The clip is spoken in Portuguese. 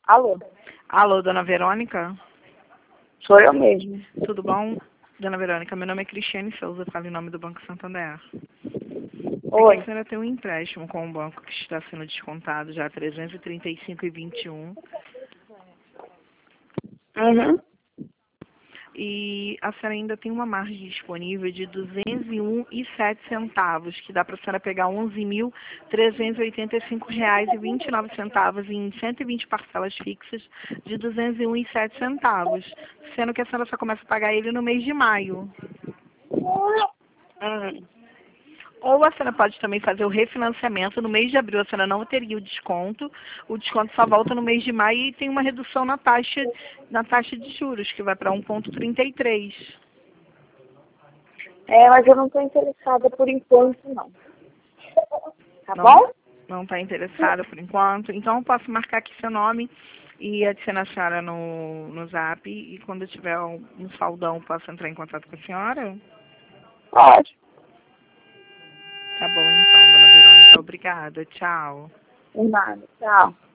Alô? Alô, dona Verônica? Sou eu mesmo. Tudo bom? Dona Verônica, meu nome é Cristiane Souza, falo em nome do Banco Santander. Oi. A senhora tem um empréstimo com o banco que está sendo descontado já R$ 335,21. Uhum. E a senhora ainda tem uma margem disponível de R$ 201,07, que dá para a senhora pegar R$ 11.385,29 em 120 parcelas fixas de R$ 201,07, sendo que a senhora só começa a pagar ele no mês de maio. Uhum. Ou a senhora pode também fazer o refinanciamento. No mês de abril a senhora não teria o desconto só volta no mês de maio e tem uma redução na taxa de juros, que vai para 1,33. Mas eu não estou interessada por enquanto, não. Tá Não, bom? não está interessada por enquanto. Então eu posso marcar aqui seu nome e adicionar a senhora no Zap, e quando eu tiver um saldão posso entrar em contato com a senhora? Pode. Tá bom então, dona Verônica. Obrigada. Tchau. Por nada. Tchau.